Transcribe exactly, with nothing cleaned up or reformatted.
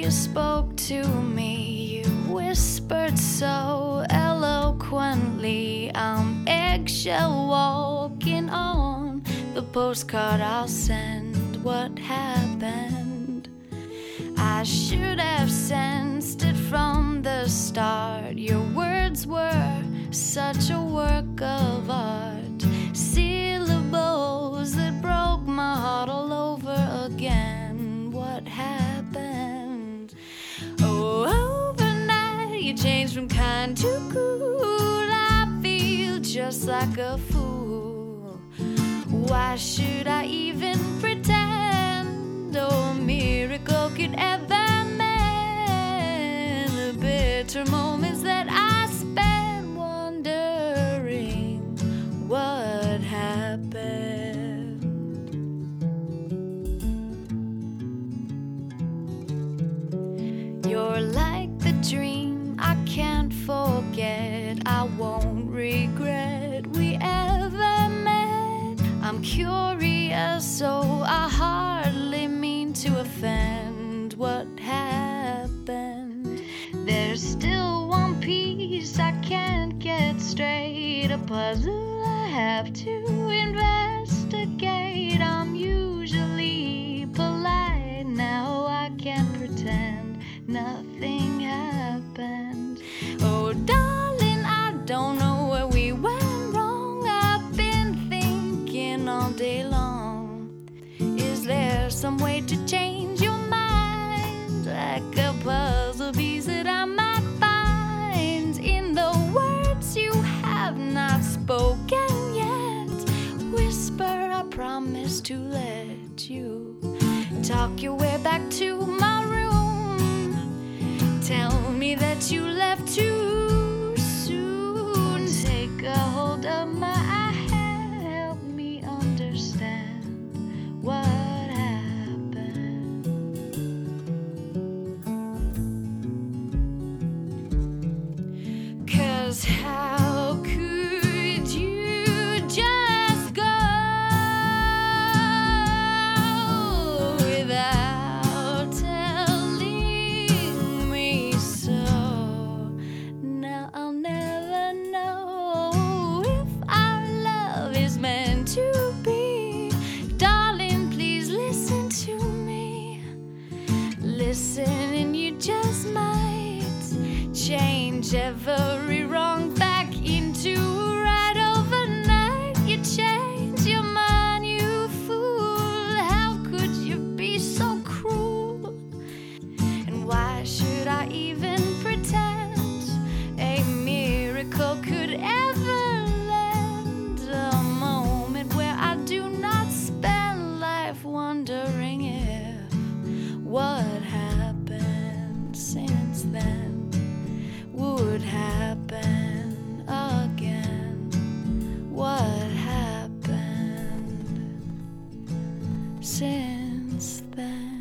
you spoke to me, you whispered so eloquently. I'm eggshell walking on the postcard I'll send. What happened? I should have sensed it from the start. Your words were such a work of art, syllables that broke my heart all over again. What happened? Oh, overnight you changed from kind to cool. I feel just like a fool. Why should I even pretend? Oh, a miracle could ever mend the bitter moments that I spent wondering what happened. You're like the dream I can't forget, I won't regret we ever met. I'm curious, so I hardly mean to offend. What happened? There's still one piece I can't get straight, a puzzle I have to investigate. I'm usually polite, now I can't pretend nothing happened. Oh, darling, I don't know where we went wrong. I've been thinking all day long. Is there some way to change your mind? Like a puzzle piece that I might find in the words you have not spoken yet. Whisper, I promise to let you talk your way back to my room. Tell me that you left too soon. Take a hold of my hand, help me understand what happened. 'Cause how could you just go without telling me so? Now I'll never know if our love is meant to be. Darling, please listen to me. Listen and you just might change every wrong back into right overnight. You change your mind, you fool. How could you be so cruel? And why should I even pretend a miracle could ever lend a moment where I do not spend life wondering if what happened since then would happen again. What happened since then?